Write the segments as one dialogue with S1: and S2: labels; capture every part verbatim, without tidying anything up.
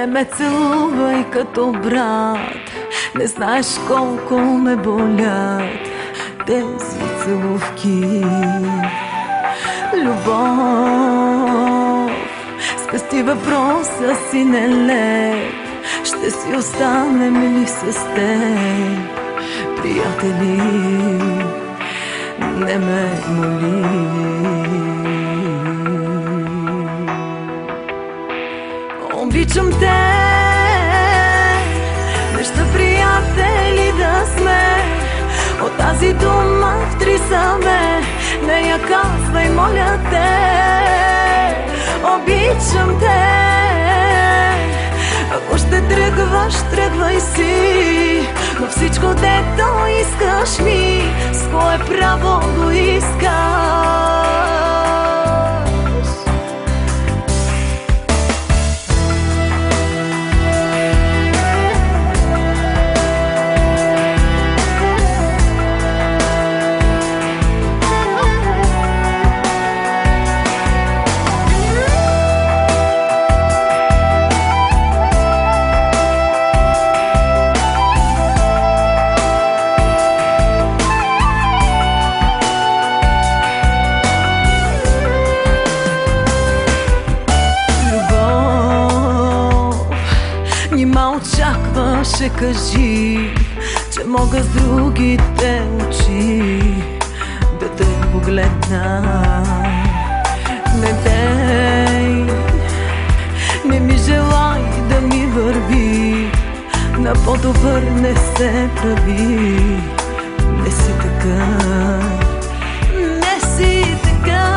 S1: Не ме целувай като брат, не знаеш колко ме болят тези целувки. Любов, спести въпроса си нелеп, ще си останем ли с теб, приятели, не ме моли. Обичам те, неща приятели да сме, от тази дума в три саме, не я казвай, моля те. Обичам те, ако ще тръгваш, тръгвай си, но всичко дето искаш ми, с кое право го искаш? Нима очакваше, кажи, че мога с другите очи да те погледна. Не дей, не ми желай да ми върви, на по-добър не се прави. Не си така, не си така.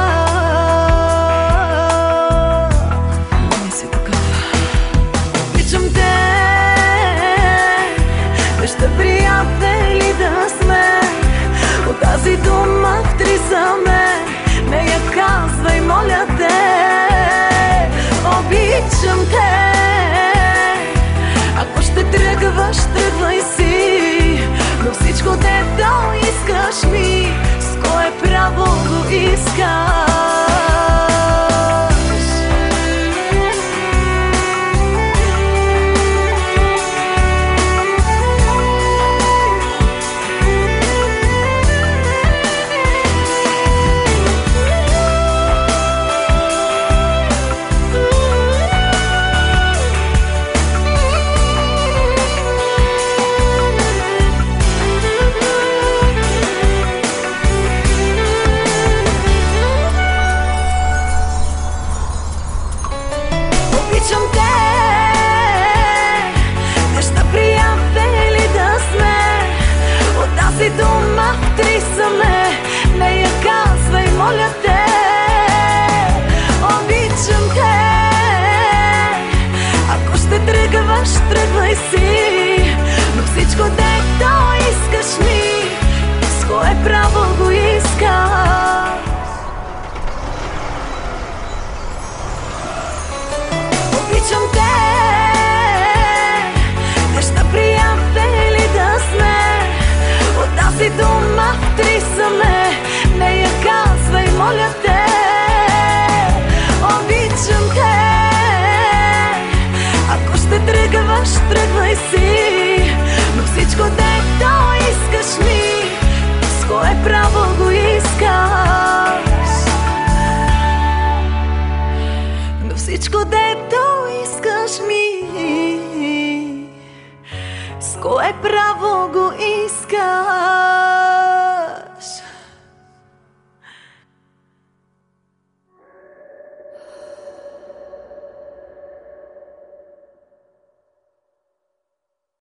S1: Неща приятели да сме, от тази дума в три саме, не я казвай, моля те. Обичам те, ако ще тръгваш, тръгвай си, но всичко дето искаш ми, с кое право го искаш? Обичам те, неща приятели да сме, от тази дума в три саме, не я казвай, моля те. Обичам те, ако ще тръгваш, тръгвай си, но всичко дето искаш ми, с кое право го искаш? Обичам те, неща приятели да сме, от тази дума в три саме, не я казвай, моля те. Обичам те, ако ще тръгваш, тръгвай си, но всичко дето искаш ми, с кое право го искаш? Но всичко дето искаш ми, с кое право го искаш?